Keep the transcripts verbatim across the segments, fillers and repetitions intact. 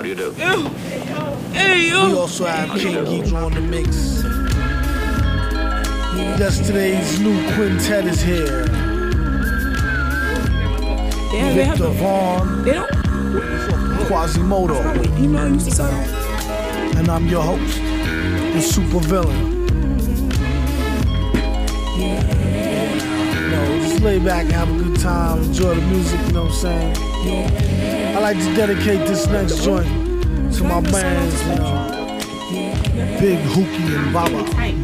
do you do? Yo. Hey, yo. We also have King Geek on the mix. Yesterday's new quintet is here. Yeah, Victor Vaughn. They don't. Quasimodo. Email used to sign. And I'm your host, the super villain. No, just lay back and have a good time, enjoy the music, you know what I'm saying? I like to dedicate this next joint to my bands, you know, Big Hookie and Baba.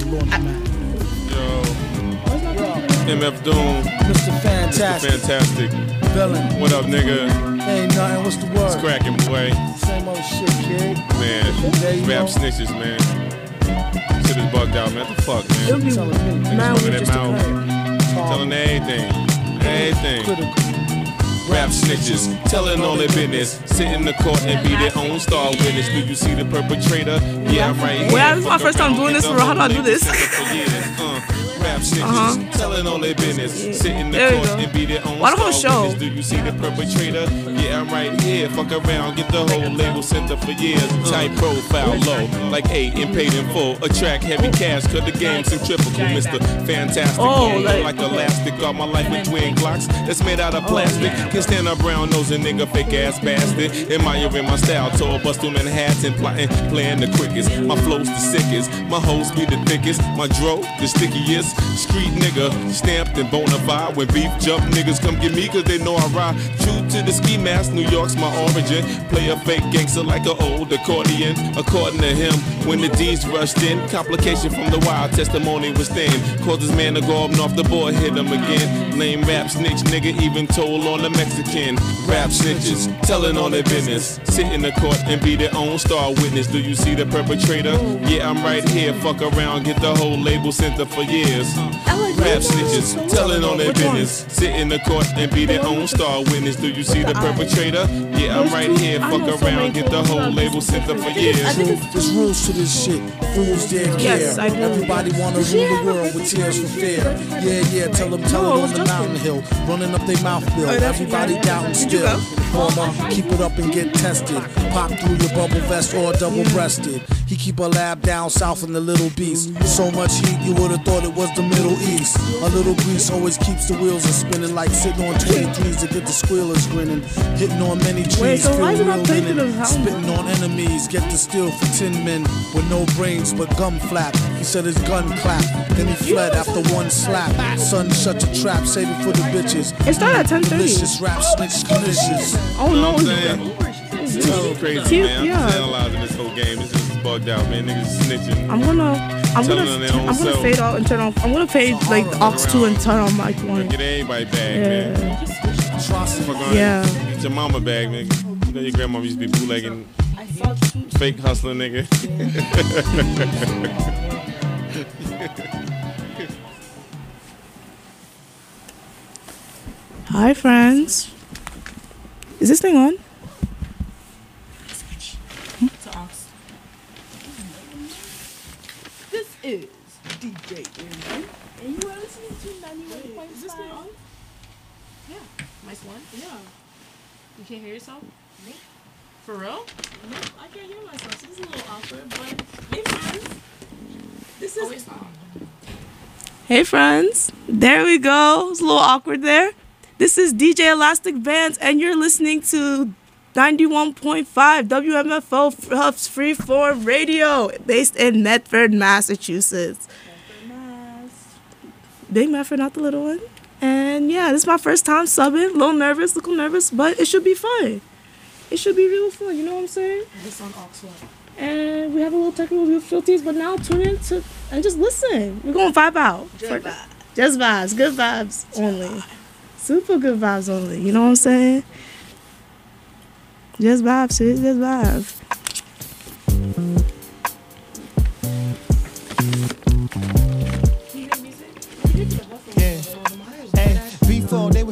Yo, M F Doom, Mister Fantastic, Mister Fantastic, villain. What up, nigga? Ain't nothing, what's the word? It's cracking, boy. Same old shit, kid. Man, rap snitches, man. Shit is bugged out, man. What the fuck, man? Niggas running their mouth, telling everything, everything. Rap snitches, telling all their business. Sit in the court and be their own star witness. Do you see the perpetrator? Yeah, I'm right here. Well, this is my first time doing this, bro. How do I do this? Rap snitches, uh-huh. telling all their business. Yeah. Sit in the there court and be their own Why the whole show? Witness. Do you see the perpetrator? Yeah, I'm right here. Fuck around, get the whole label center for years. Tight profile, low, like eight and paid in full. Attract heavy cash, cut the game centrifugal. Mister Fantastic, oh, like, like, like elastic. Got my life with twin Glocks that's made out of plastic. Can stand up brown nose and nigga fake ass bastard. Admiring my style, tall bust on Manhattan, plotting, playing the quickest. My flow's the sickest, my hoes be the thickest. My dro, the stickiest. Street nigga, stamped and bona fide. When beef jump, niggas come get me cause they know I ride. True to the ski mask, New York's my origin. Play a fake gangster like an old accordion. According to him, when the D's rushed in, complication from the wild testimony was thin. Caused his man to go up off the board, hit him again. Lame rap snitch, nigga, even told on the Mexican. Rap snitches, telling on their business. Sit in the court and be their own star witness. Do you see the perpetrator? Yeah, I'm right here. Fuck around, get the whole label center for years. Rap snitches, telling on their business. Sit in the court and be their own star witness. Do you see the perpetrator? Yeah, I'm right here. Fuck around, get the whole label center for years. There's rules to this shit. Fools dare care. Yes, I do. Everybody wanna rule the world with tears for fear. Yeah, yeah, tell them, tell No, it on the mountain hill. Running up their mouth bill. Everybody doubting still. Former, keep it up and get tested. Pop through your bubble vest or double breasted. He keep a lab down south in the Little Beast. So much heat you would've thought it was the Middle East. A little grease always keeps the wheels a spinning, like sitting on twenty-threes to get the squealers grinning. Hitting on many trees, Wait, so feel why is it not real taking linen. them Spitting on enemies, get the steel for ten men with no brains but gum flap. He said his gun clapped, then he fled after one slap. Son, shut your trap, save it for the bitches. It started at ten thirty. Delicious rap snitch delicious. Oh no, it's so crazy, Cute, man. I'm yeah. just analyzing this whole game. This is bugged out, man. Niggas snitching. I'm gonna, I'm Telling gonna, on their own I'm gonna self. fade out and turn off. I'm gonna fade like the aux two and turn on mic one. Get everybody bag, Yeah. man. Fuck on. Yeah. Get your mama bag, nigga. You know your grandmama used to be bootlegging, fake hustling, nigga. Hi, friends. Is this thing on? This is D J Andrew, and you are listening to ninety-one point five. Is this thing on? Yeah. Mic one? Yeah. You can't hear yourself? No. For real? No, I can't hear myself. So this is a little awkward, but hey, friends. This is. Oh, it's not. Hey, friends. There we go. It's a little awkward there. This is D J Elastic Bands, and you're listening to ninety-one point five W M F O Huff's Freeform Radio, based in Medford, Massachusetts. Medford, Mass. Big Medford, not the little one. And yeah, this is my first time subbing. A little nervous, a little nervous, but it should be fun. It should be real fun, you know what I'm saying? This on aux one. And we have a little technical difficulties, but now tune in to and just listen. We're going to vibe out. Just vibes. Just vibes. Good vibes only. Super good vibes only. You know what I'm saying? Just vibes, sis. Just vibes. Yeah. Hey, before they was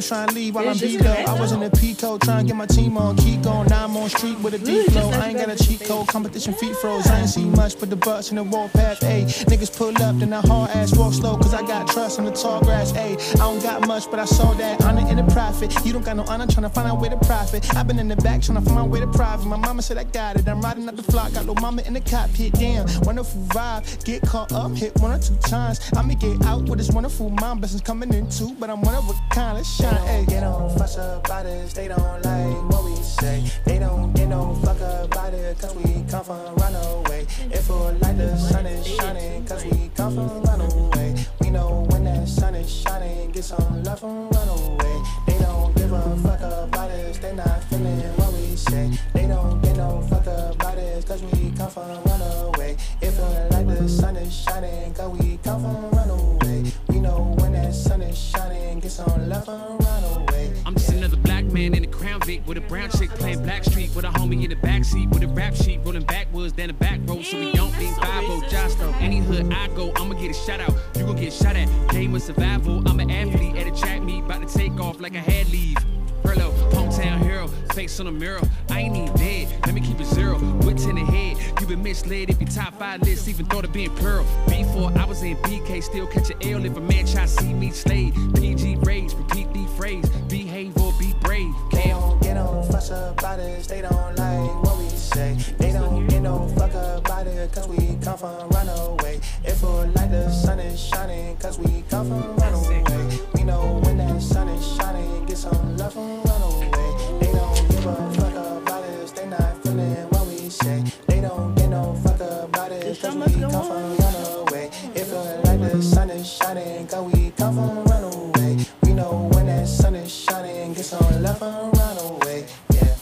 was trying to leave while I'm beat up. I was in the Pico trying to get my team on. Keep going, now I'm on street with a deep flow. I ain't got a cheat code, competition feet froze. I ain't see much but the bus in the warpath. Ayy, niggas pull up, then I hard ass walk slow, cause I got trust in the tall grass. Ayy, I don't got much, but I saw that honor in the profit. You don't got no honor, trying to find out where to profit. I've been in the back trying to find my way to private. My mama said I got it. I'm riding up the flock, got little mama in the cockpit. Damn, wonderful vibe. Get caught up, hit one or two times. I'ma get out with this wonderful mind. Blessings coming in too, but I'm one of a kind. Let's shine. Ayy, they don't fuss about us. They don't like what we say. They don't get no fuck about it, cause we come from Runaway. If it like the sun is shining, cause we come from Runaway. We know when that sun is shining, get some love from Runaway. They don't give a fuck about us, they not feeling what we say. They don't get no fuck about us, cause we come from Runaway. If it like the sun is shining, cause we come from Runaway. We know when that sun is shining, get some love from Runaway. I'm just another black man in a Crown Vic with a brown chick playing Black Street with a homie in the backseat with a rap sheet rolling backwards down the back road so we don't need five oh Josto. Any hood I go, I'ma get a shout out. You gon' get shot at. Game of survival. I'm an athlete at a track meet, about to take off like I had leave. Perlo, hometown hero, face on the mirror. I ain't even dead, let me keep it zero. Wits in the head, you been misled if your top five list even thought of being pearl. Before I was in B K, still catch an L if a man try to see me slayed. P G rage, repeat the phrase, behave or be brave. They don't get no fuss about us, they don't like what we say. They don't get no fuck about it, cause we come from Runaway. If it like the sun is shining, cause we come from Runaway. We know when that sun is shining, get some love from Runaway. They don't give a fuck about us, they not feeling what we say. They don't get no fuck about it, cause we come from Runaway. If it like the sun is shining, cause we come from Runaway. We know when that sun is shining, get some love from Runaway. Yeah.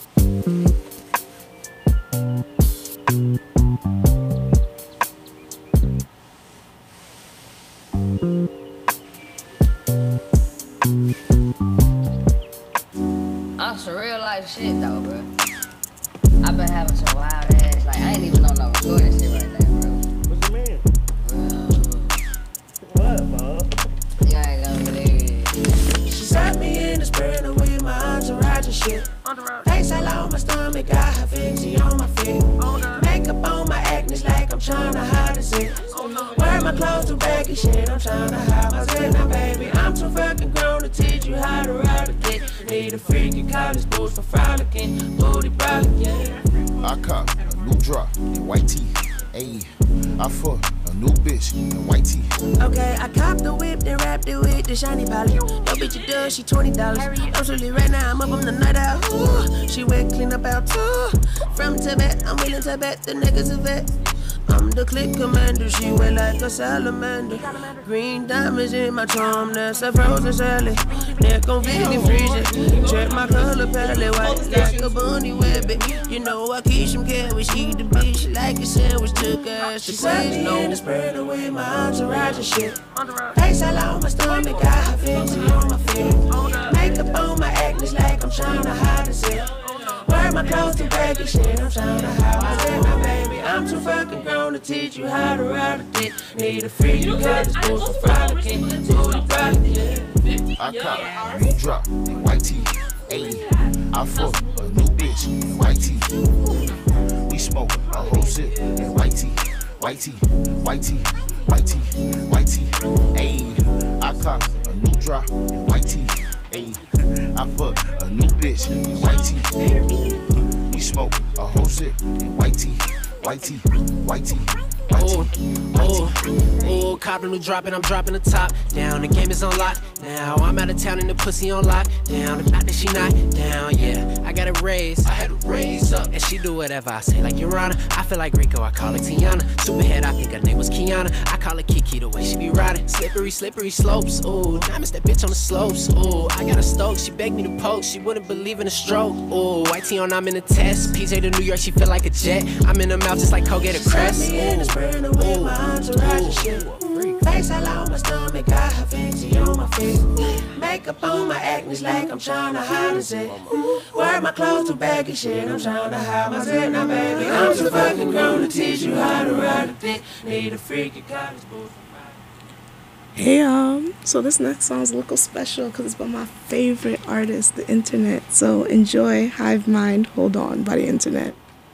On some real life shit though, bro. I've been having some wild ass, like I ain't even on no recording shit right there, bro. What you mean? Bro. What, bro? You ain't gonna believe it. She sat me in the sprinter with my entourage and shit. Face all on my stomach, got her fixie on my feet. Makeup on my acne like I'm trying to hide a zit. Wear my clothes too baggy, shit, I'm trying to hide my zit. Now baby, I'm too fucking grown to teach you how to ride a dick. Need a freaky college boots for frolicking, booty brolic, I cop a new drop in white tee. Ayy, I fuck a new bitch in white tee. Okay, I copped the whip, then wrapped it with the shiny poly. Yo, bitch, you does, she twenty dollars. Absolutely right now, I'm up on the night out. Ooh, she wet, clean up out too. From Tibet, I'm willing to bet the niggas a vet. I'm the click commander, she wet like a salamander. Green diamonds in my charm, that's a frozen salad. Neck on Vicky freezer, check my color palette, white like a bunny rabbit. You know I keep some carrots, she the bitch like a sandwich, took her ass to place. No, in the spreader with my entourage and shit. Face all on my stomach, got her fixie on my feet. Makeup on my acne like I'm trying to hide a zip. Wear my clothes too baggy, shit, I'm trying to hide my zip. Now baby, I'm too fucking grown to teach you how to ride a dick. Need a freak, you got this boots for frolicking, booty brolic, yeah. I cop a new drop in white tee. Ayy, I fuck a new bitch in white tee. We smoke a whole sip in white tee. White tee, white tee, white tee, white tee. Ayy, I cop a new drop in white tee. Ayy, I fuck a new bitch in white tee. We smoke a whole sip in white tee. White tee, white tee. Oh, oh, oh, cop a new drop and I'm dropping the top down. The game is on lock now. I'm out of town and the pussy on lock down. The fact that she not down, yeah. I got it raised, I had to raise up, and she do whatever I say, like Your Honor. I feel like Rico, I call her Tiana. Superhead, I think her name was Kiana. I call her Kiki the way she be riding. Slippery, slippery slopes. Ooh, diamonds that bitch on the slopes. Ooh, I got a stoke. She begged me to poke. She wouldn't believe in a stroke. Ooh, white tee on, I'm in a test. P J to New York, she feel like a jet. I'm in her mouth just like Colgate a Crest. Ooh. With my entourage and shit. Face all on my stomach, got her fixie on my feet. Makeup on my acne like I'm trying to hide a zit. Wear my clothes too baggy, shit, I'm trying to hide my zit. Now baby, I'm too fucking grown to teach you how to ride a dick. Need a freaky college boots. Hey, um, so this next song is a little special because it's by my favorite artist, The Internet. So enjoy Hive Mind, Hold On by The Internet.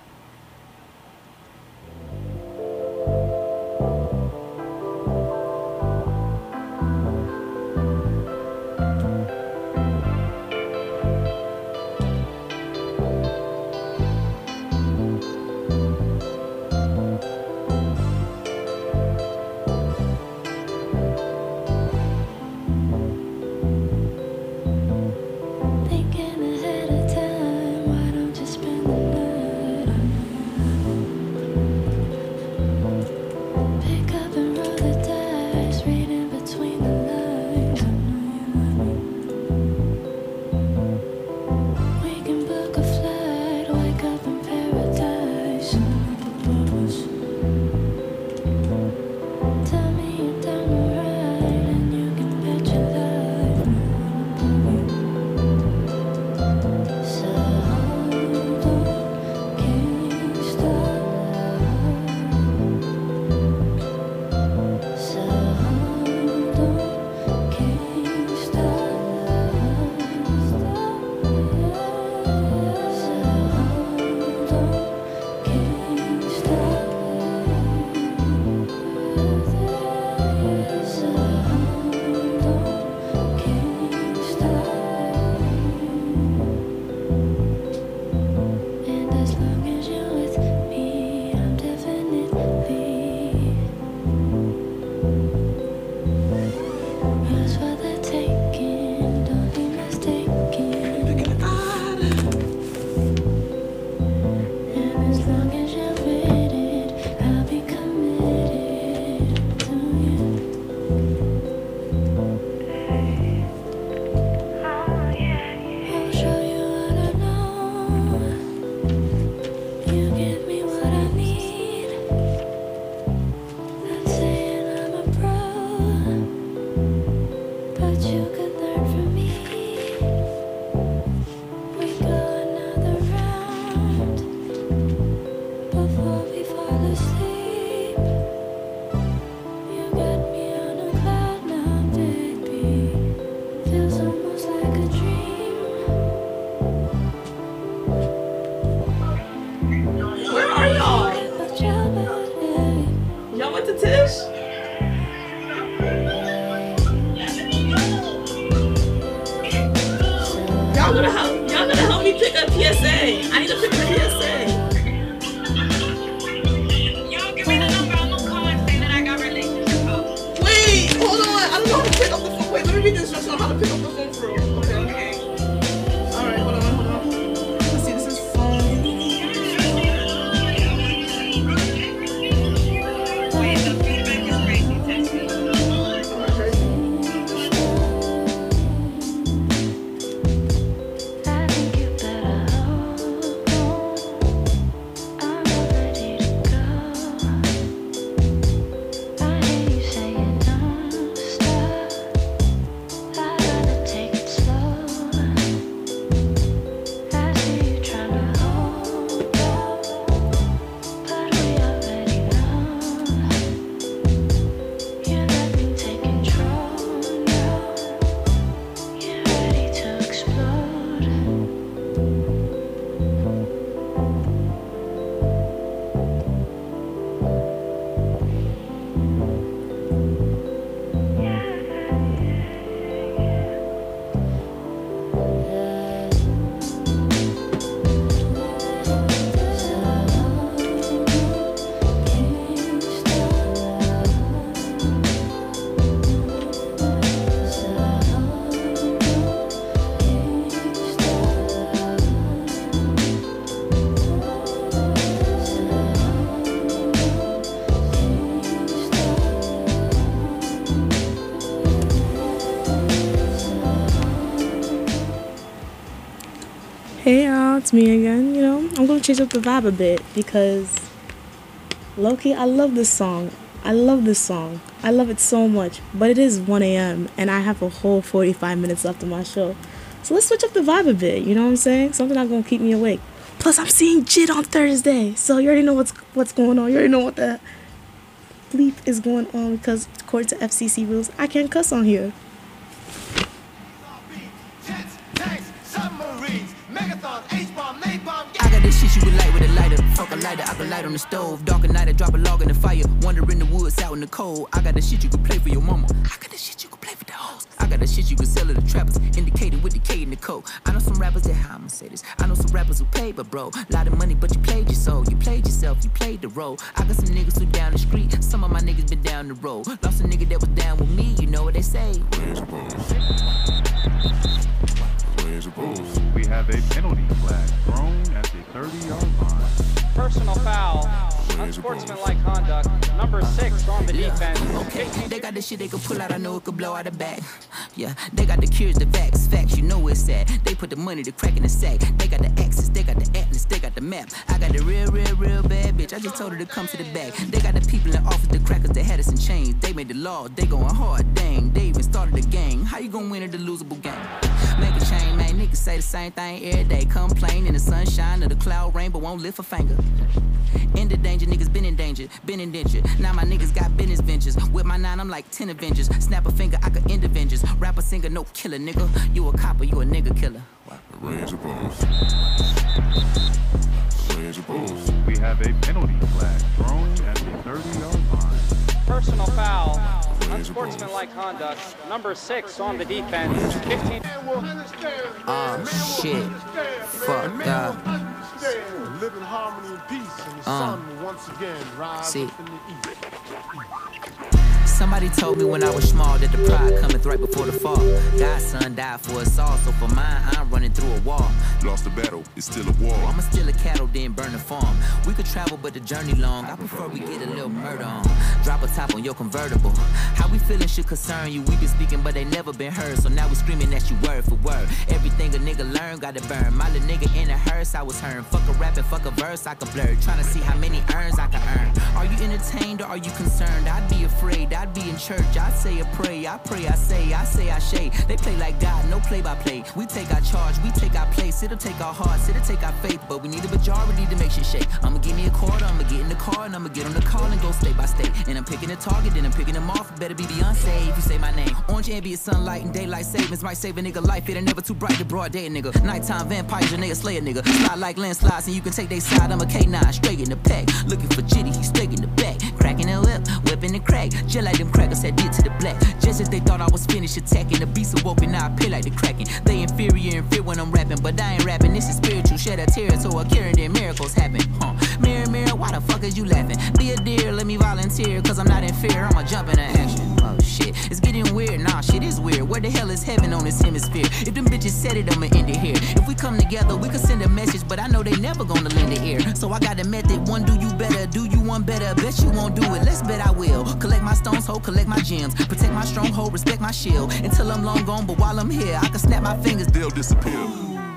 Hey y'all, it's me again. You know, I'm gonna change up the vibe a bit because low-key, I love this song. I love this song. I love it so much. But it is one a.m. and I have a whole forty-five minutes left of my show. So let's switch up the vibe a bit, you know what I'm saying? Something that's gonna keep me awake. Plus, I'm seeing Jid on Thursday, so you already know what's what's going on. You already know what the bleep is going on because according to F C C rules, I can't cuss on here. I got this shit you would light with a lighter. Fuck a lighter, I can light on the stove. Dark at night, I drop a log in the fire. Wander in the woods, out in the cold. I got the shit you could play for your mama. I got the shit you could play for the hoes. I got the shit you could sell to the trappers. Indicated with the K in the code. I know some rappers that, how I'ma say this. I know some rappers who pay, but bro, lot of money, but you played your soul. You played yourself, you played the role. I got some niggas who down the street. Some of my niggas been down the road. Lost a nigga that was down with me, you know what they say. Where's the ball? Where's the ball? We have a penalty flag thrown at the thirty-yard line. Personal foul. Unsportsmanlike conduct. Number six on the defense. Okay, they got the shit they could pull out. I know it could blow out a bag. Yeah, they got the cures, the facts, facts. You know it's sad. They put the money, the crack in the sack. They got the axes, they got the atlas, they got the map. I got the real, real, real bad bitch. I just told her to come to the back. They got the people in office, the crackers, that had us in chains. They made the law, they going hard, dang. They even started the gang. How you gonna win at the losable game? Make a change, man. Niggas say the same thing every day. Complain in the sunshine of the cloud rain, but won't lift a finger. In the danger, niggas been in danger, been in danger. Now my niggas got business ventures. With my nine, I'm like ten Avengers. Snap a finger, I could end Avengers. Rapper, singer, no killer, nigga. You a copper, you a nigga killer. Raise your balls. Raise your balls. We have a penalty flag thrown at the thirty-yard line. Personal foul. Unsportsmanlike conduct. Number six on the defense. fifteen. Oh shit. Fuck up. Live in harmony and peace, and the Uh. sun will once again rise See. up in the east. Somebody told me when I was small that the pride cometh right before the fall. God's son died for us all, so for mine, I'm running through a wall. Lost the battle, it's still a war. I'ma steal a cattle, then burn the farm. We could travel, but the journey long. I prefer we get a little murder on. Drop a top on your convertible. How we feeling should concern you. We been speaking, but they never been heard. So now we screaming at you word for word. Everything a nigga learn, gotta burn. My little nigga in a hearse, I was heard. Fuck a rap and fuck a verse, I could blur. Trying to see how many earns I can earn. Are you entertained or are you concerned? I'd be afraid, I'd be in church. I say a pray, I pray, I say, I say, I shade. They play like God, no play by play. We take our charge, we take our place. It'll take our hearts, it'll take our faith. But we need a majority to make shit shake. I'ma give me a quarter, I'ma get in the car, and I'ma get on the call and go state by state. And I'm picking a target, then I'm picking them off. Better be Beyonce if you say my name. Orange ambient sunlight and daylight savings might save a nigga life. It ain't never too bright to broad day, nigga. Nighttime vampires, your nigga slay a nigga. Slide like landslides, and you can take they side. I'm a K nine, straight in the pack. Looking for Jitty, he's straight in the back. Cracking the whip, whipping the crack. Just like them crackers had did to the black. Just as they thought I was finished attacking, the beast awoken, now I pay like the Kraken. They inferior and fear when I'm rapping, but I ain't rapping. This is spiritual, shed a territory, carrying their miracles happen. Huh? Mirror, mirror, why the fuck is you laughing? Be a deer, let me volunteer, cause I'm not in fear, I'ma jump into action. Oh shit, it's getting weird, nah, shit is weird. Where the hell is heaven on this hemisphere? If them bitches said it, I'ma end it here. If we come together, we could send a message, but I know they never gonna lend an ear. So I got a method, one do you better, do you one better? Bet you won't do it, let's bet I will. Collect my stones, ho, collect my gems. Protect my stronghold, respect my shield. Until I'm long gone, but while I'm here, I can snap my fingers, they'll disappear.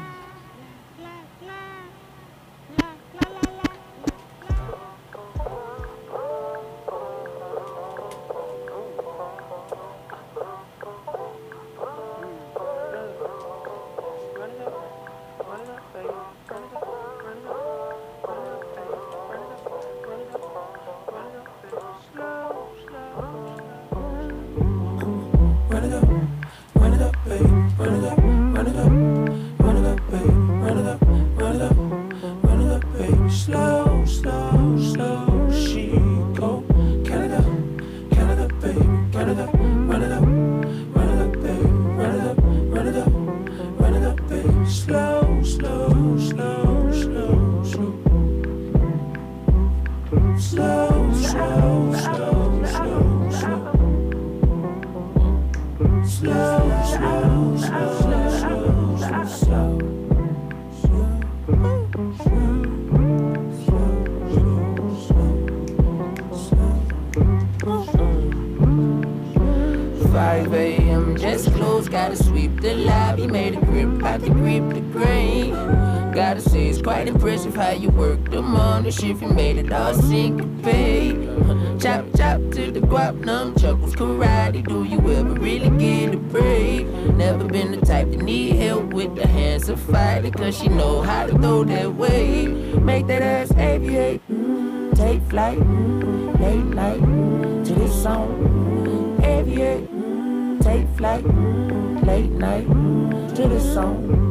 five A M just closed, gotta sweep the lobby, made a grip, I can grip the grain. Gotta say it's quite impressive how you worked them on the shift and made it all syncopate. Chop chop to the guap, numb chuckles, karate. Do you ever really get a break? Never been the type to need help with the hands of fighting, cause she know how to throw that weight. Make that ass aviate. Mm, take flight, late night to this song. Every year, take flight, late night to this song.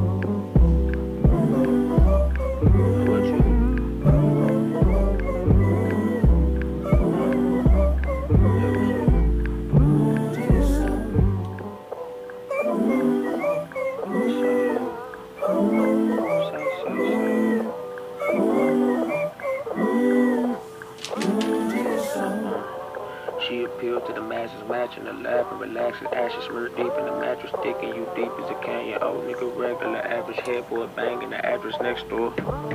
She appealed to the masses, matching the lab and relaxing ashes, smeared deep in the mattress, digging you deep as a canyon. Old nigga regular, average headboard banging the address next door.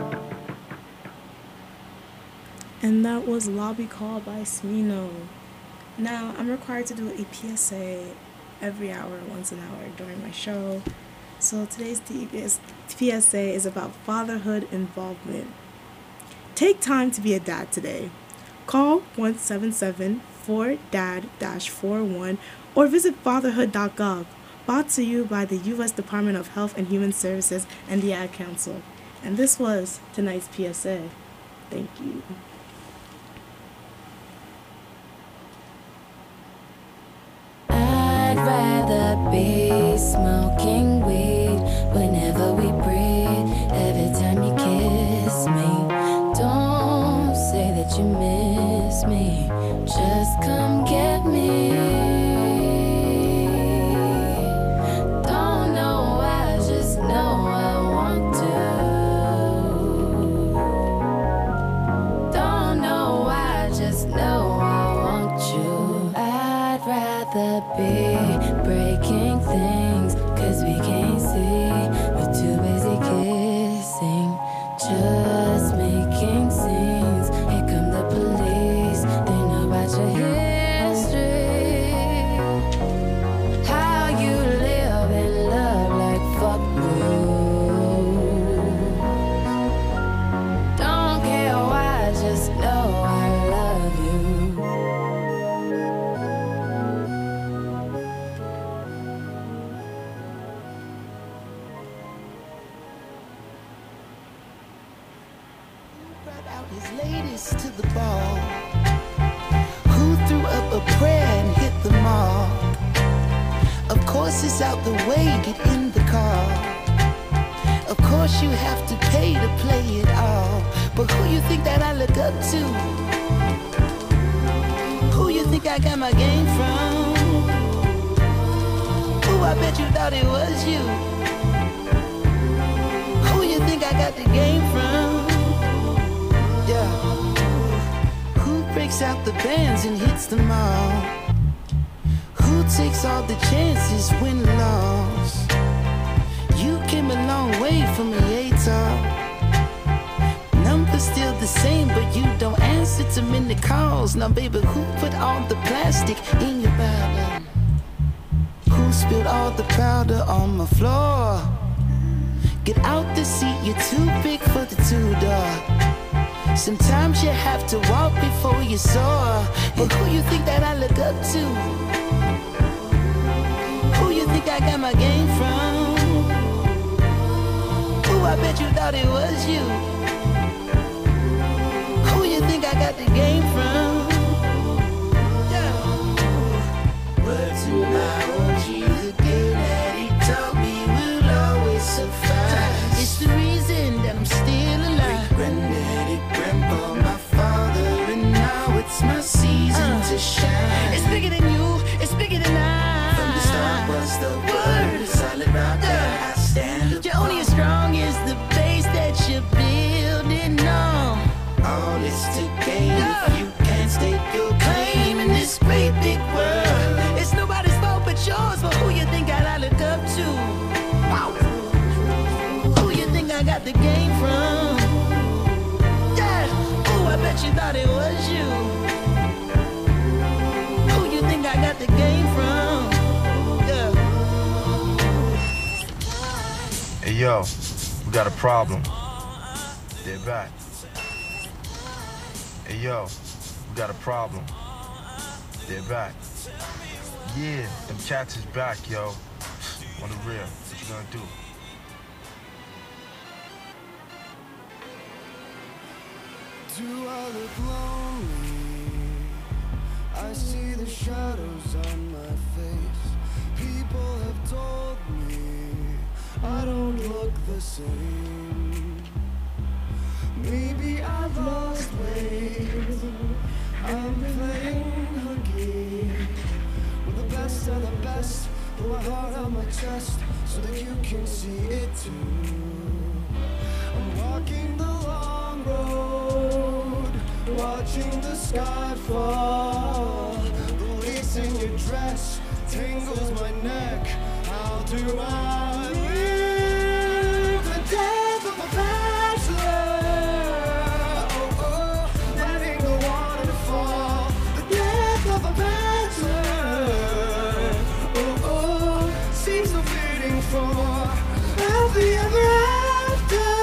And that was Lobby Call by Smino. Now, I'm required to do a P S A every hour, once an hour during my show. So today's P S A is about fatherhood involvement. Take time to be a dad today. Call one seven seven four D A D four one or visit fatherhood dot gov. Brought to you by the U S Department of Health and Human Services and the Ad Council. And this was tonight's P S A. Thank you. I'd rather be smoking weed whenever we breathe. Every time you kiss me, don't say that you miss me. Just come get me. Don't know why, just know I want to. Don't know why, just know I want you. I'd rather be breaking things, cause we can't see. We're too busy kissing, just making scenes. Here come the police, they know about your history. How you live and love like fuck rules. Don't care why, just know I love you. Brought out his latest to the ball. Who threw up a prayer and hit the mark? Of course it's out the way, get in the car. Of course you have to pay to play it all. But who you think that I look up to? Who you think I got my game from? Who I bet you thought it was you? Who you think I got the game from? Yeah. Who breaks out the bands and hits them all? Who takes all the chances, win loss? You came a long way from a A-top. Numbers still the same, but you don't answer to many calls. Now baby, who put all the plastic in your bottle? Who spilled all the powder on my floor? Get out the seat, you're too big for the two-door. Sometimes you have to walk before you soar. But who you think that I look up to? Who you think I got my game from? Who I bet you thought it was you? Who you think I got the game from? Yeah. Word to my O G, the game that he taught me will always survive. It's the reason that I'm still alive. Granddaddy, grandpa, my father, and now it's my season uh, to shine. It's bigger than you, it's bigger than I. From the start was the word, solid rock that I stand up. You're only as strong as the base that you're building on. All is to gain yeah. if you can't stake your claim in this great big world. It's nobody's fault but yours, but who you think I look up to? Wow. Who you think I got the game from? Yeah. Ooh, I bet you thought it was you. Who you think I got the game from? Yeah. Hey yo, we got a problem. They're back. Hey yo, we got a problem. They're back. Yeah, them cats is back, yo. On the real, what you gonna do? Do I look lonely? I see the shadows on my face. People have told me I don't look the same. Maybe I've lost weight. I'm playing hooky with the best of the best. Put my heart on my chest so that you can see it too. I'm walking the long road, watching the sky fall. The lace in your dress tangles my neck. How do I live the death of a bachelor? Oh, oh, letting the water fall. The death of a bachelor. Oh, oh, seems so fitting for happy ever after.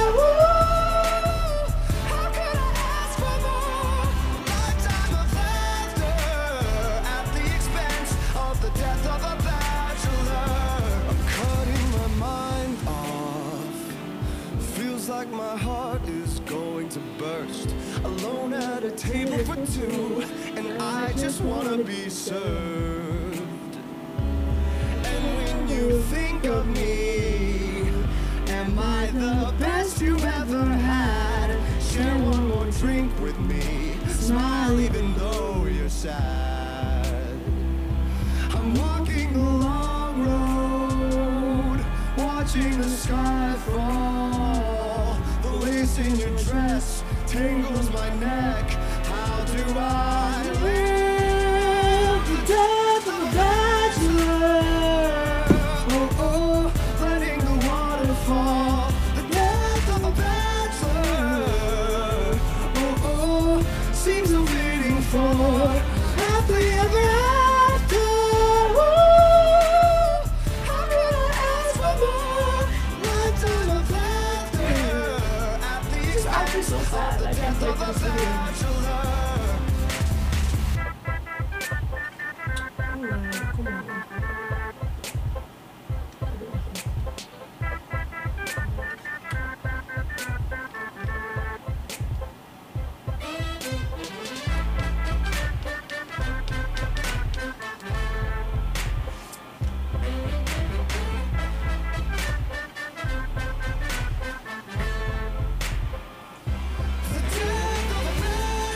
Ooh, how could I ask for more? Lifetime of laughter at the expense of the death of a bachelor. I'm cutting my mind off. Feels like my heart is going to burst. Alone at a table for two, and I just wanna be served. And when you think of me, am I the best you've ever had? Share one more drink with me. Smile even though you're sad. I'm walking the long road, watching the sky fall. The lace in your dress tangles my neck. How do I live the death of a bachelor? Oh, oh, letting the water fall. The death of a bachelor. Oh, oh, seems I'm waiting for happily ever after. Ooh, how could I ask for more? Lifetime of laughter at the expense of the death of a bachelor. The death of a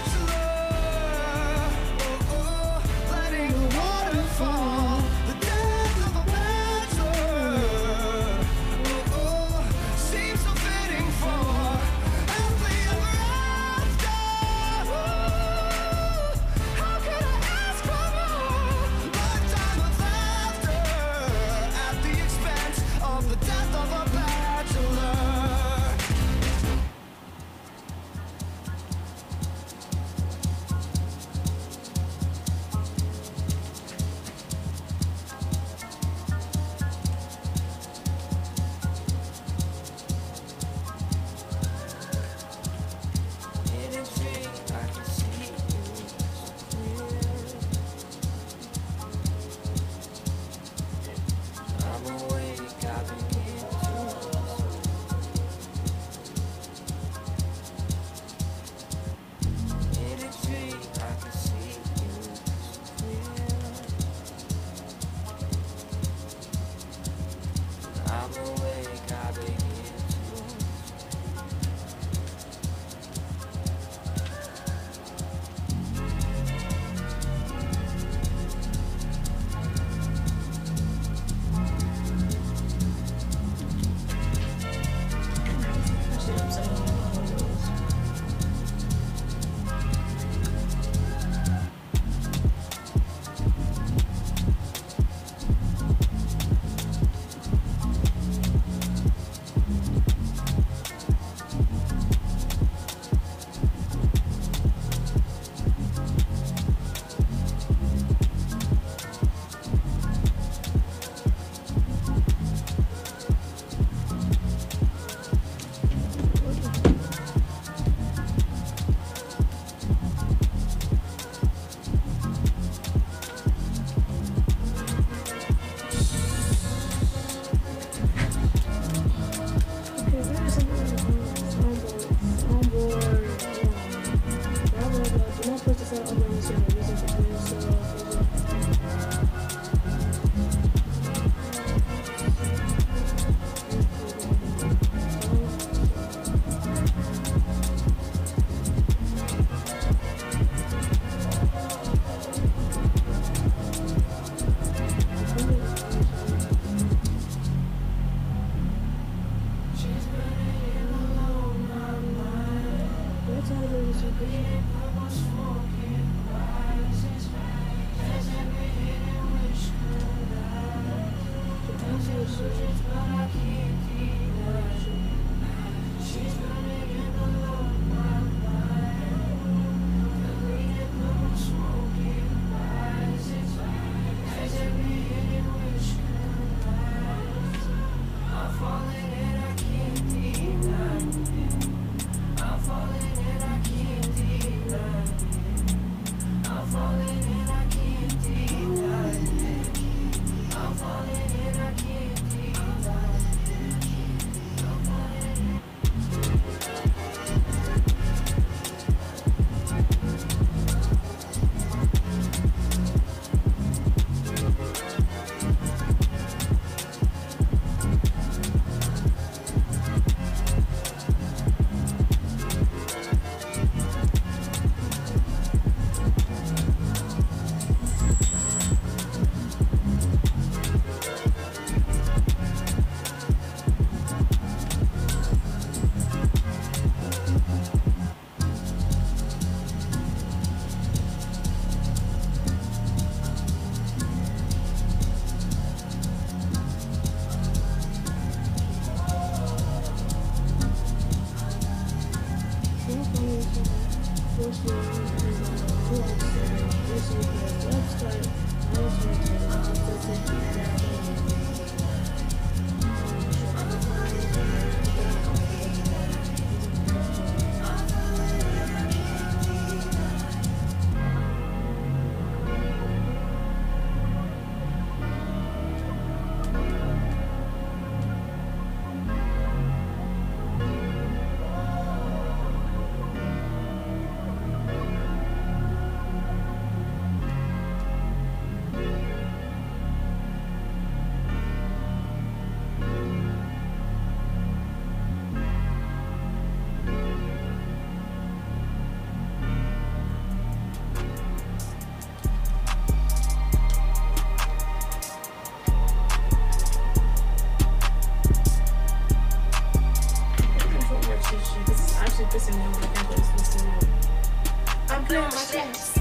I'm playing my chest.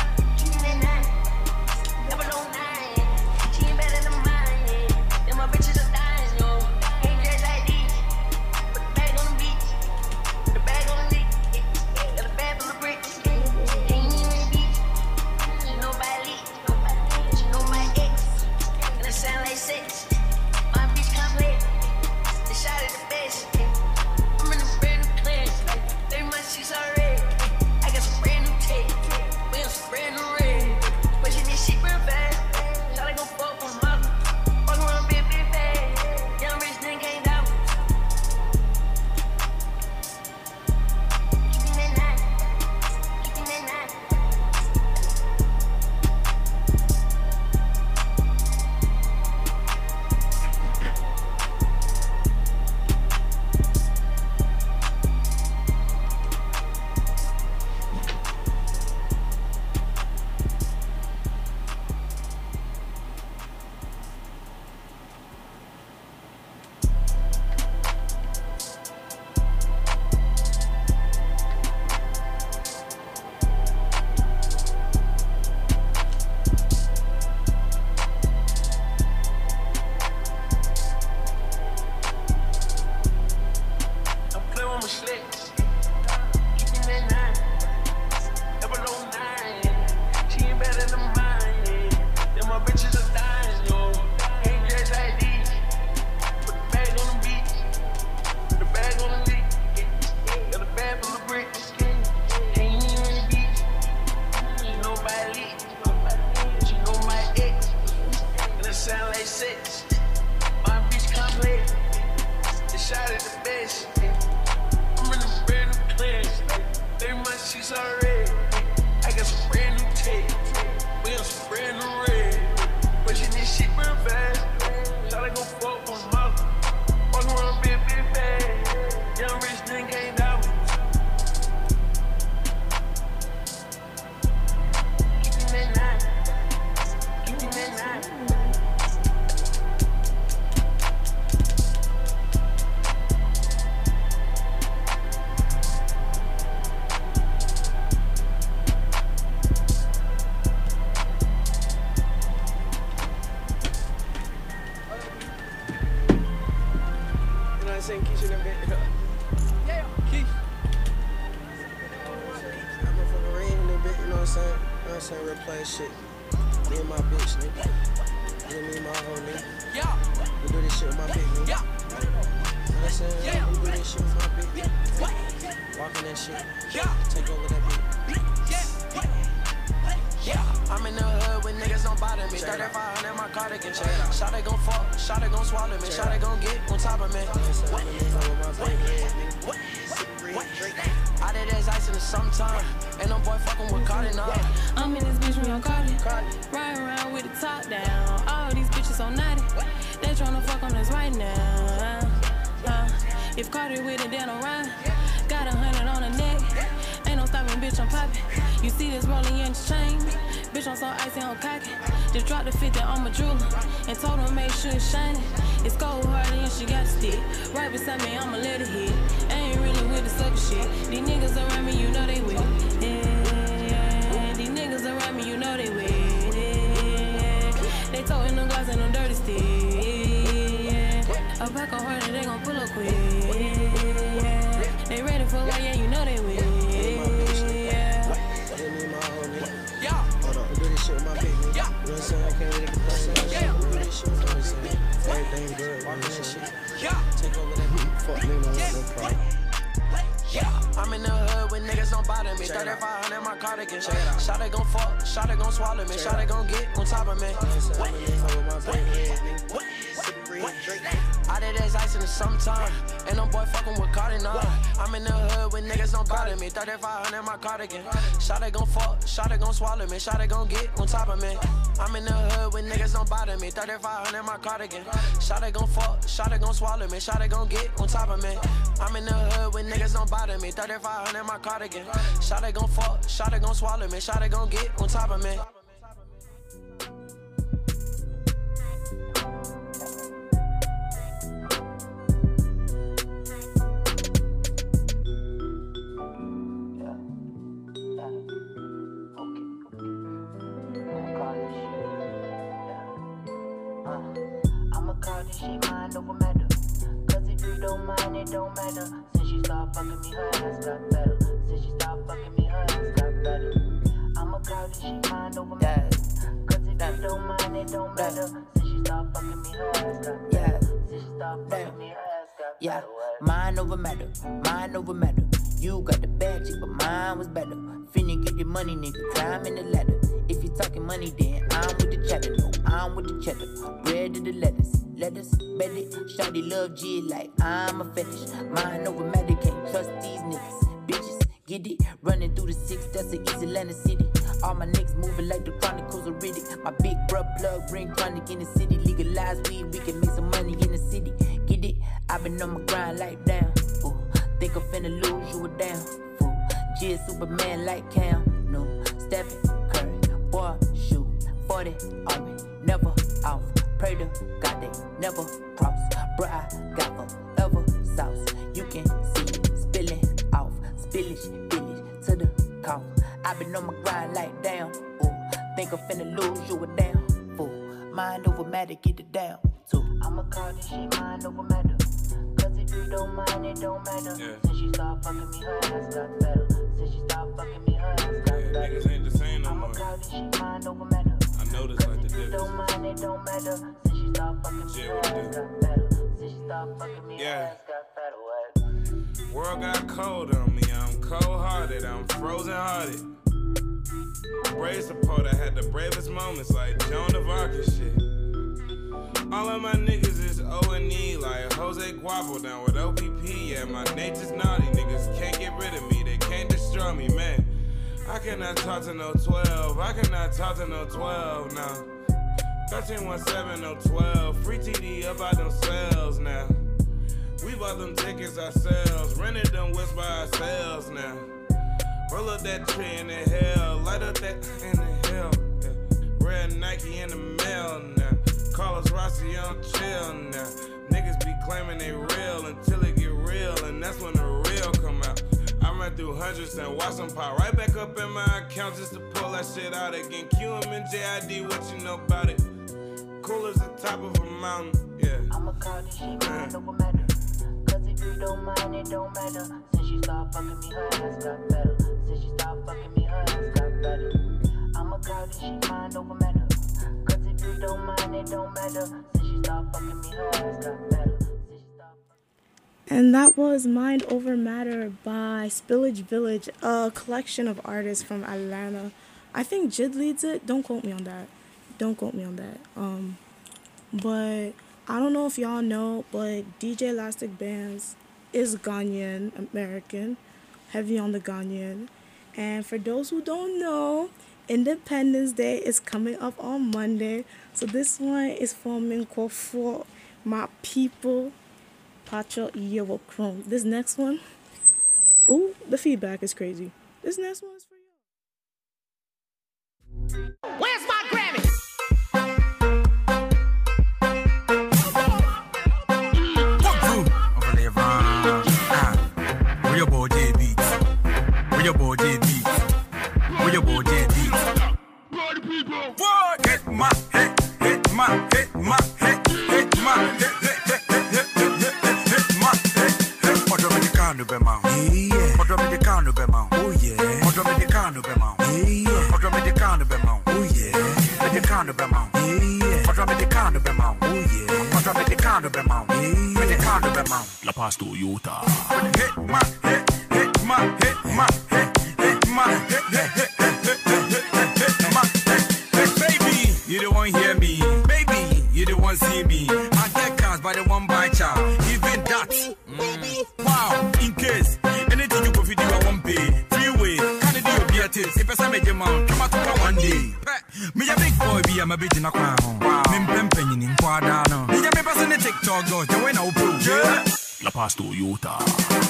saying? Keisha in the bed. Yeah, Keisha. I'm a fucking rain in the bed, you know what I'm saying? You know what I'm saying? Real plain shit. Me and my bitch, nigga. You know me and my whole nigga. Yeah. We do this shit with my bitch, nigga. Yeah. You know what I'm saying? Yeah. We do this shit with my bitch. Walking that shit. Yeah. Take over that bitch. Yeah, I'm in the hood when niggas don't bother me. thirty-five hundred my cardigan check. Shawty gon' fuck, shawty gon' swallow me. Shawty gon' get on top of me. I did this ice in the summertime. Ain't no boy fucking with Cardi now. I'm in this bitch with no Cardi. Riding around with the top down. All these bitches so naughty. They tryna fuck on us right now. Uh, if Cardi with it, they don't ride. Got a hundred on the neck. Ain't no stopping, bitch, I'm poppin'. You see this rolling in the chain. Bitch, I'm so icy, I'm cocky. Just dropped the fifty on my jeweler and told her make sure it's shining. It's cold hard and she got a stick. Right beside me, I'ma let it hit. I ain't really with the sucker shit. These niggas around me, you know they with it. Yeah. These niggas around me, you know they with it. They toting them glass and them dirty sticks. Yeah. A pack on her and they gon' pull up quick. Yeah. They ready for what, yeah, you know they with it. Yeah. thirty-five hundred my cardigan. Shot it gon' fuck, shot it gon' swallow me, shot it gon' get on top of me. What? What? I did this ice in the summertime. Ain't no boy fucking with Cardinal. I'm in the hood when niggas don't bother me. thirty-five hundred my cardigan. Shot it gon' fuck, shot it gon' swallow me, shot it gon' get on top of me. I'm in the hood when niggas don't bother me. thirty-five hundred my cardigan. Shot it gon' fuck, shot it gon' swallow me, shot it gon' get on top of me. I'm in the hood when niggas don't bother me. thirty-five hundred my cardigan. Shot it gon' fuck, shot it gon' swallow me, shot it gon' get on top of me. Call this shit mind over matter. Cause if you don't mind, it don't matter. Since she start fucking me, her ass got better. Since she start fucking me, her ass got better. I'ma call this shit mind over matter. Cause if you don't mind, it don't matter. Since she start fucking me, her ass got better. Since she start fucking me, her ass got better. Yeah, mind over matter, mind over matter. You got the bad chick, but mine was better. Finna get the money, nigga, climb in the ladder. If you talking money, then I'm with the cheddar. No, I'm with the cheddar. Bread to the lettuce. Lettuce, bet it. Shawty love G like I'm a fetish. Mind over matter, can't trust these niggas. Bitches, get it. Running through the six, that's the East Atlanta City. All my niggas moving like the Chronicles of Riddick. My big bruh plug, bring chronic in the city. Legalize weed, we can make some money in the city. Get it? I been on my grind like down. Ooh, think I'm finna lose you a down. Fool, G is Superman like Cam. No, Stephen Curry, boy, shoot, forty, already, never off. Pray to God they never cross. Bruh, I got forever sauce. You can see it spilling off. Spillage, spillage to the cough. I been on my grind like down. Ooh, think I'm finna lose you a damn fool. Mind over matter, get it down too. I'ma call this shit mind over matter. Cause if you don't mind, it don't matter. Yeah. Since she start fucking me, her ass got better. Since she start fucking me, her ass got yeah, better. Niggas ain't the same no I'ma more. call this shit mind over matter. I know this like the difference. Don't mind, it don't matter. Since she start fucking me, her ass got better. Since she start fucking me, yeah. her ass got better. What? World got cold on me. I'm cold-hearted. I'm frozen-hearted. Brave support. I had the bravest moments like Joan of Arc and shit. All of my niggas is O and E like Jose Guapo down with O P P. Yeah, my nature's naughty. Niggas can't get rid of me. They can't destroy me, man. I cannot talk to no twelve. I cannot talk to no twelve now. thirteen one seven no twelve. Free T D up out them cells now. We bought them tickets ourselves. Rented them whips by ourselves now. Roll up that tree in the hell. Light up that in the hell. Yeah. Red Nike in the mail now. Carlos Rossi on chill now. Niggas be claiming they real until it get real. And that's when the real come out. I ran through hundreds and watched them pop right back up in my account just to pull that shit out again. Q M and J I D, what you know about it? Cool as the top of a mountain, yeah. I'ma call this shit mind over matter. Cause if you don't mind, it don't matter. Since she start fucking me, her ass got better. Since she start fucking me, her ass got better. I'ma call this shit mind over matter. Cause if you don't mind, it don't matter. Since she start fucking me, her ass got better. And that was Mind Over Matter by Spillage Village, a collection of artists from Atlanta. I think Jid leads it. Don't quote me on that. Don't quote me on that. Um, but I don't know if y'all know, but D J Elastic Bands is Ghanaian American, heavy on the Ghanaian. And for those who don't know, Independence Day is coming up on Monday. So this one is for Minko, for my people. Pacho Iyewo Chrome. This next one, ooh, the feedback is crazy. This next one is for you. Where's my Grammy? Where your boy J Beats? Where your boy J Beats? Where your boy J Beats? What? Hit my hit, hit my hit my hit, hit my hit, hit, hit, hit, hit, hit, hit, hit my hit, hit. What do me the kind of amount? Yeah. What do me the kind of amount? Oh yeah. What do me the kind of amount? Yeah. What do me the kind of amount? Oh yeah. Me the kind of amount? Yeah. What do me the kind of amount? Oh yeah. What do me the kind of amount? Yeah. Me the kind of amount? La Paz Toyota. Hit my hit, hit my hit my hit, hit my hit. days. If I say me jam, come out to one day. Me a big boy, be a my bitch in a crown. Me pimping in Quadano. Me a me pass in the TikTok, go. You ain't no proof. La Paz Toyota.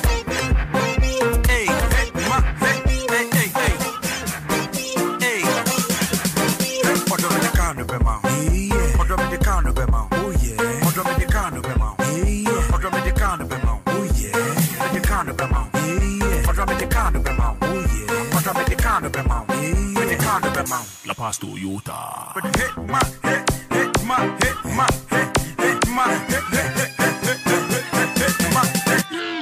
Hey, hey, ma, hey, hey, hey, hey. Hey. Put up in the car, no be ma. Yeah. Put up in the car, no be ma. Oh yeah. Put up in the car, no be ma. Yeah. Put up in the car, no be ma. Oh yeah. In the car, no be ma. Yeah. Put up in the car, no be ma. Oh yeah. Put up in the car, no be ma. Yeah. In the car, no be ma. La Paz Toyota. But hit my, hit, hit my, hit my, hit, hit my, hit, hit, hit, hit, hit, hit, hit, hit my, hit.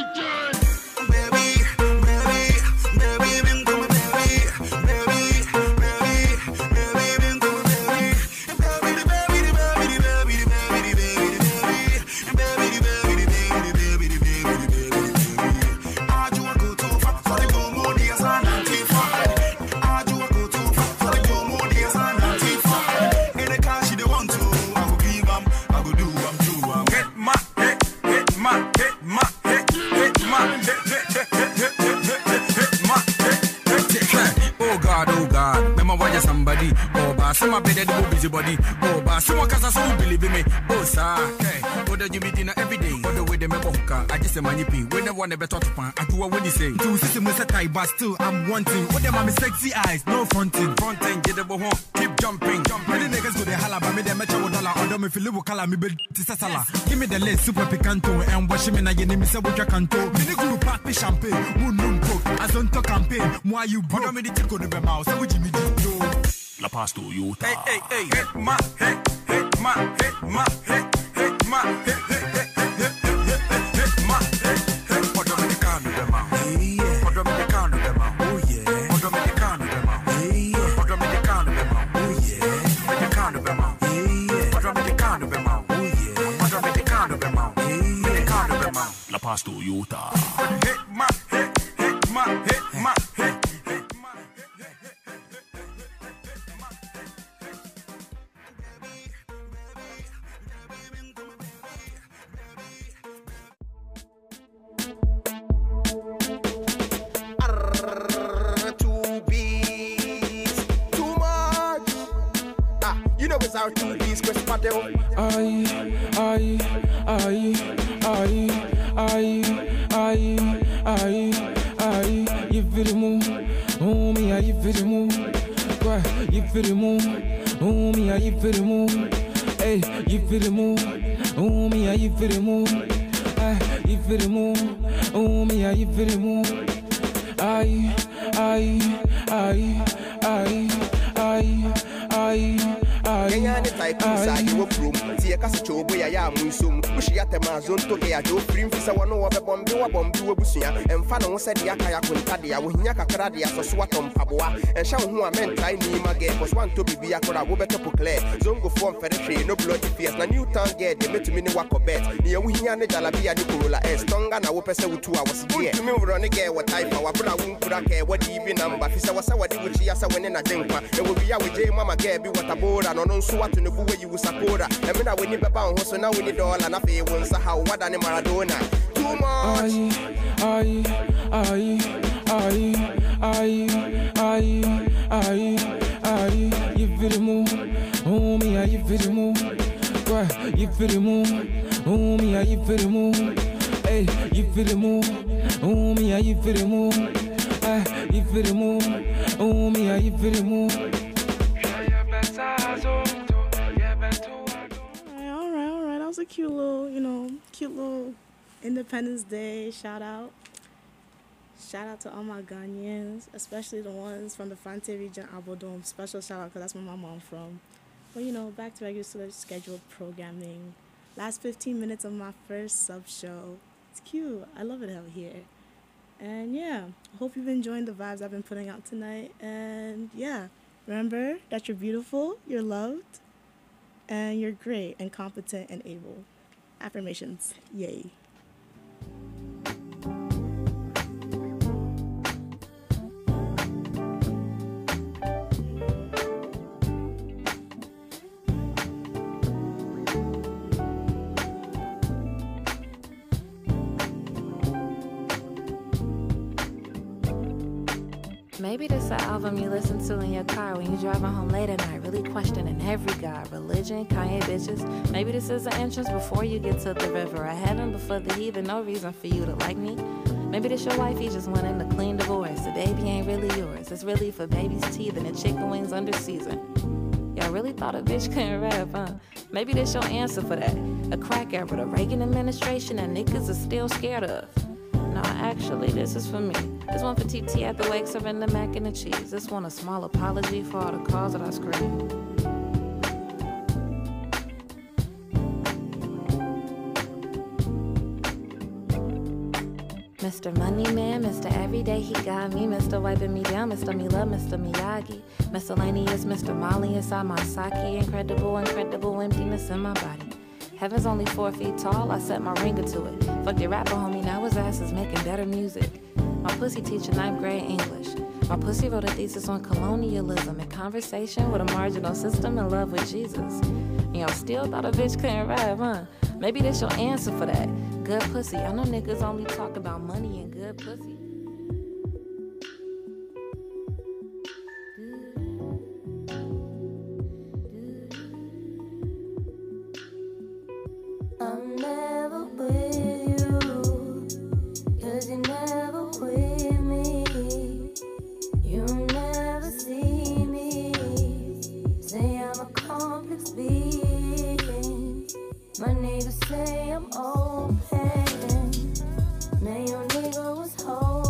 Somebody, oh, but some of the busy body, oh, but some of us so believe in me, oh, sir, hey, what do you be dinner every day? What the way they make a I just say money pay, when they want a better to pan, I do what you say. Two systems at I, but still I'm wanting. What them are sexy eyes, no fronting, fronting, get the home, keep jumping, jumping. Many niggas go the holla, but me them match with dollar, or them if you live with color, me build tisasala. Give me the list, super picanto, and wash him in a yenny, me say what you can do. Mini guru party champagne, moon moon coke, as on to campaign, why you brought me the tickle to the mouse, so would you me do? La Paz Toyota. Hey, hey, hey, hit my, hit, hit my, hit my, hit, hit my, hit, hit, hit, hit, hit, hit, hit my, hit, hit. Put them in the car, no them out. Yeah. Put them in the car, no them out. Oh yeah. Put them in the car, no them out. Yeah. Put them in the car, no them out. Oh yeah. In the car, no them out. Yeah. Put them in the car, no them out. Oh yeah. Put them in the car, no them out. Yeah. In the car, no them out. La Paz Toyota. Hit my, hit, hit my, hit my, hit. Our two beats, Chris Patel. Aye, aye, aye, aye, aye, aye, aye, aye. You feel the move, oh me, I you feel the move. Why you feel the move, oh me, I you feel the move. Hey, you feel the move, oh me, I you feel the move. Aye, you feel the move, oh me, I you feel the move. Aye, aye, aye, aye, aye, aye. Kenya ni type sa iwo from tie kasa chobo ya ya munsum mushi atema zonto ke ya jo free fisa wono wo be bombi wo bombi wo busua emfa no se de aka ya kontade ya wo hinya kakra de ya so so atom paboa enhya wo hu a mentai ni mage cause one to bibi akora wo beto clear zongo form fere hwe no bloody fierce na new town get de metumi ni wakobet ni ya wo hinya ne jalabia ni Corolla S tonga na wo pese wo tu a wo se die tumi wro ne ge wo type wa bra wo nkura ke wo di bi number fisa wo sa wo di wo chi ya sa wo ne na denkwa e wo bi ya wo je mama ge bi watabora no no nso wato ne buwe yi wo sapora e me na we ni beba ho so na we ni dollar na fe wo nsa ha wada ne Maradona too much aye aye aye aye aye aye aye you feel the move oh me you feel the move why you feel the move oh me you feel the move hey you feel the move oh me you feel the move ah you feel the move oh me you feel the move. Alright, alright, that was a cute little, you know, cute little Independence Day shout out. Shout out to all my Ghanaians, especially the ones from the Fante region, Abodom. Special shout out because that's where my mom from. But you know, back to regular scheduled programming. Last fifteen minutes of my first sub show. It's cute. I love it out here. And yeah, I hope you've been enjoying the vibes I've been putting out tonight. And yeah, remember that you're beautiful, you're loved, and you're great and competent and able. Affirmations. Yay. Maybe this an album you listen to in your car when you driving home late at night, really questioning every god, religion, Kanye bitches. Maybe this is an entrance before you get to the river, a heaven before the heathen, no reason for you to like me. Maybe this your wifey just wanting a clean divorce. The baby ain't really yours, it's really for baby's teeth and the chicken wings under season. Y'all really thought a bitch couldn't rap, huh? Maybe this your answer for that. A crack era, the Reagan administration that niggas are still scared of. Nah, actually, this is for me. This one for T T at the wake serving the mac and the cheese. This one a small apology for all the calls that I screamed. Mister Money Man, Mister Everyday, he got me. Mister Wiping me down, Mister Me Love, Mister Miyagi. Miscellaneous, Mister Molly inside my sake. Incredible, incredible emptiness in my body. Heaven's only four feet tall, I set my ringer to it. Fuck your rapper homie, now his ass is making better music. My pussy teacher ninth grade English. My pussy wrote a thesis on colonialism and conversation with a marginal system in love with Jesus. And y'all still thought a bitch couldn't rap, huh? Maybe that's your answer for that. Good pussy. I know niggas only talk about money and good pussy. I'm never with you, cause you're never with me. You never see me, say I'm a complex being. My niggas say I'm open, man, your nigga was holding.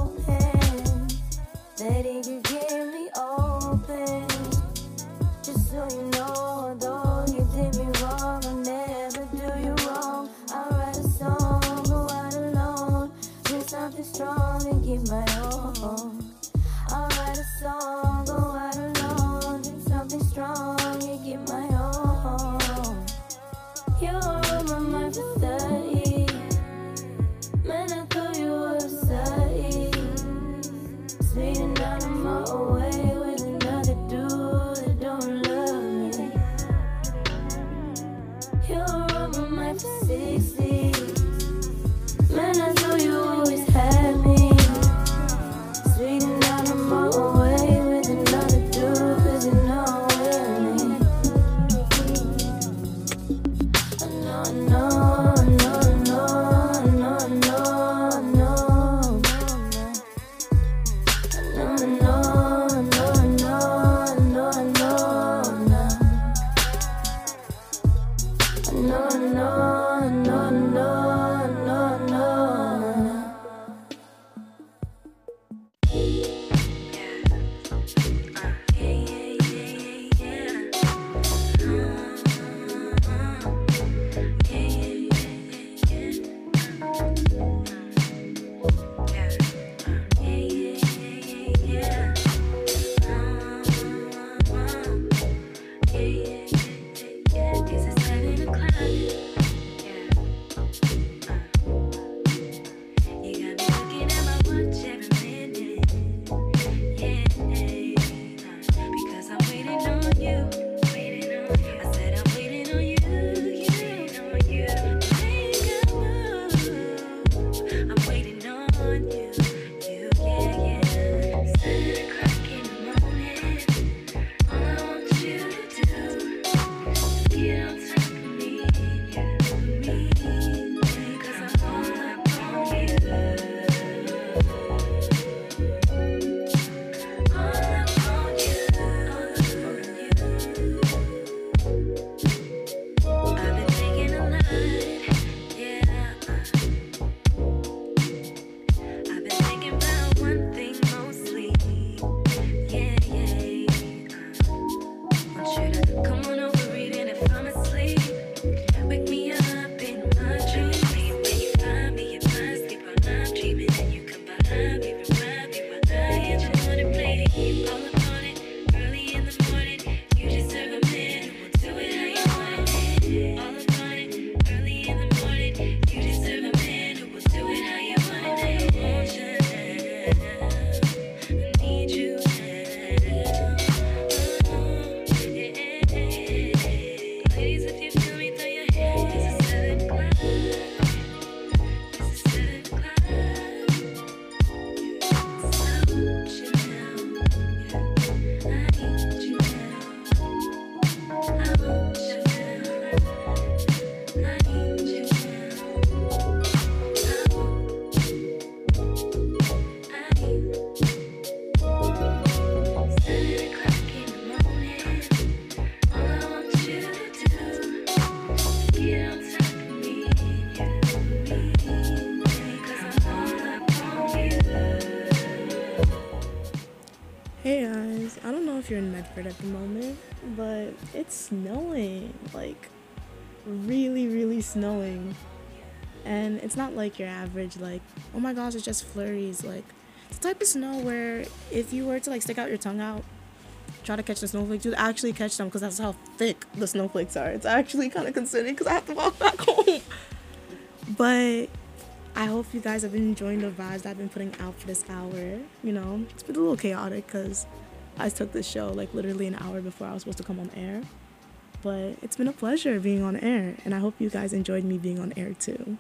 guys, I don't know if you're in Medford at the moment, but it's snowing, like really, really snowing. And it's not like your average, like, oh my gosh, it's just flurries. Like, it's the type of snow where if you were to like stick out your tongue out, try to catch the snowflakes, you'd actually catch them because that's how thick the snowflakes are. It's actually kind of concerning because I have to walk back home. But I hope you guys have been enjoying the vibes that I've been putting out for this hour. You know, it's been a little chaotic because I took this show like literally an hour before I was supposed to come on air. But it's been a pleasure being on air, and I hope you guys enjoyed me being on air too.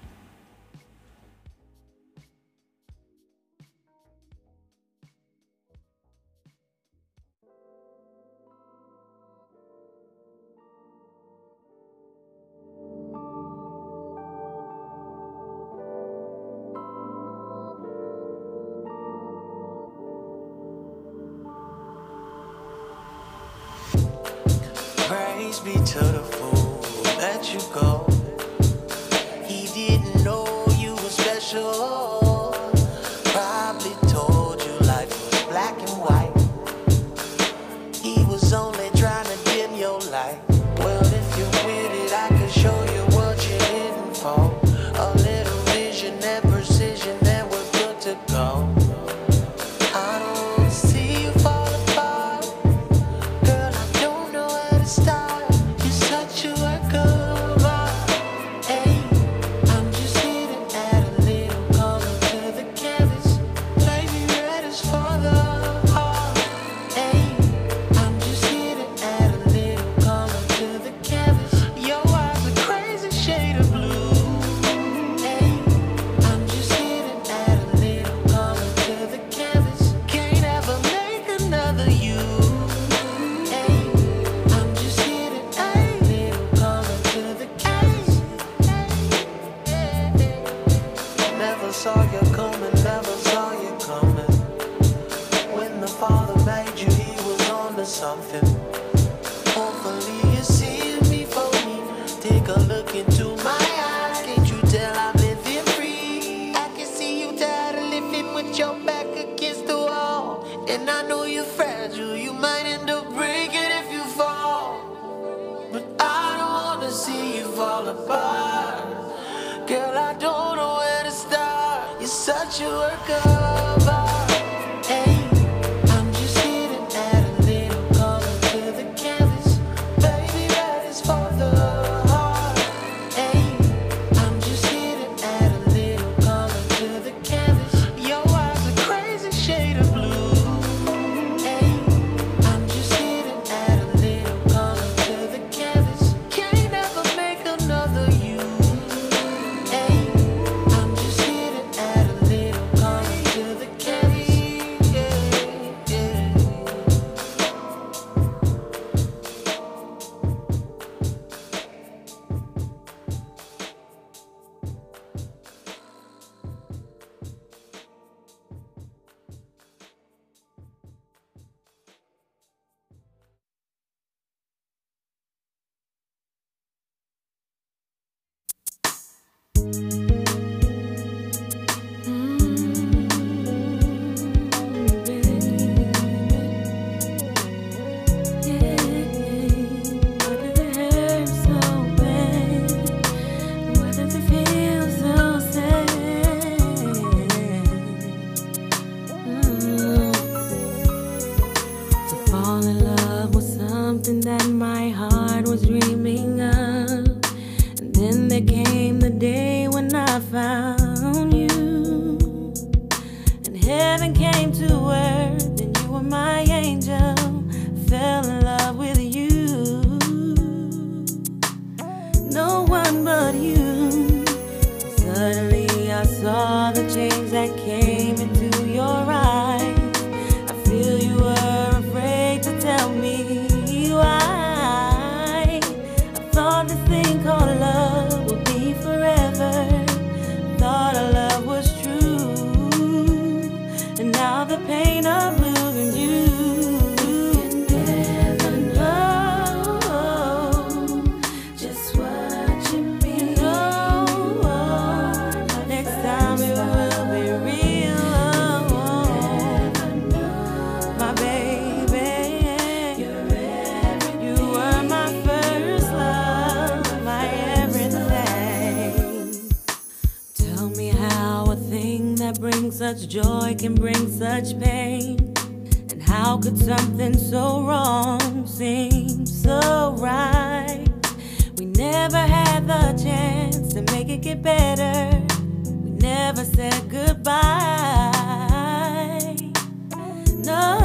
Praise be to the fool who let you go. He didn't know you were special. Probably told you life was black and white. He was only trying to dim your light. Well, if you're with it, I can show you what you're hidden for. A little vision and precision, then we're good to go. I don't wanna see you fall apart. Girl, I don't know where to start. You're such a work of art. Hey, I'm just here to add a little color to the canvas. Baby, red is for the heart. Hey, I'm just here to add a little color to the canvas. Your eyes a crazy shade of blue. Hey, I'm just here to add a little color to the canvas. Can't ever make another you. Hey, I'm just here to add a little color to the canvas. Never saw you coming, never saw you coming. When the Father made you, He was on to something. Hopefully you see me for me. Take a look into my eyes. Can't you tell I'm living free? I can see you tired of living with your back against the wall. And I know you're fragile. You might end up breaking if you fall. But I don't wanna see you fall apart. Girl, I don't know where to start. You're such a work of art. Hey, I'm just here to add a little color to the canvas. Baby, red is for the heart. Hey, I'm just here to add a little color to the canvas. Your eyes a crazy shade of blue. Hey, I'm just here to add a little color to the canvas. Can't ever make another you. Hey, I'm just here to add a little color to the canvas. Yeah, yeah. Fall in love was something that my heart was dreaming of. And then there came the day when I found you. And heaven came to earth, and you were my angel. Fell in love with you. No one but you. Suddenly I saw the change that came into your eyes. I feel you were afraid to tell me why. such joy can bring such pain? And how could something so wrong seem so right? We never had the chance to make it get better. We never said goodbye. No,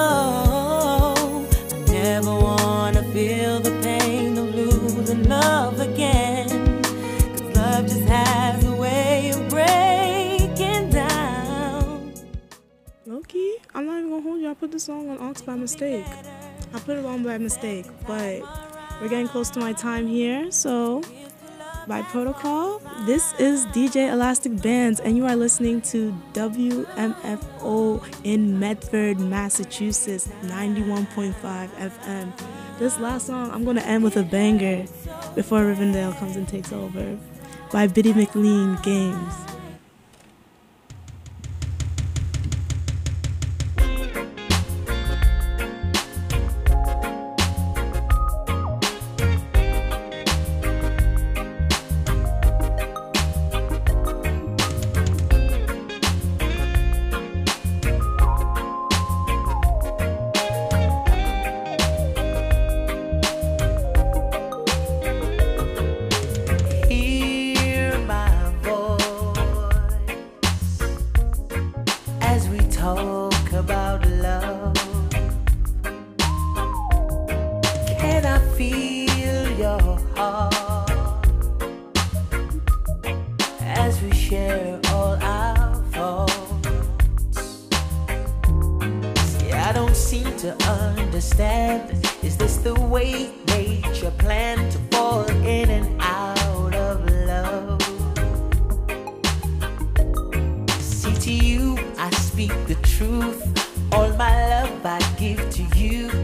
I never wanna feel the pain of losing love again. Cause love just has a way of breaking down. Low-key, I'm not even gonna hold you. I put the song on Aux by mistake. I put it on by mistake, but we're getting close to my time here, so by protocol, this is D J Elastic Bands, and you are listening to W M F O in Medford, Massachusetts, ninety-one point five F M. This last song, I'm gonna end with a banger before Rivendell comes and takes over, by Biddy McLean, Games. All my love I give to you.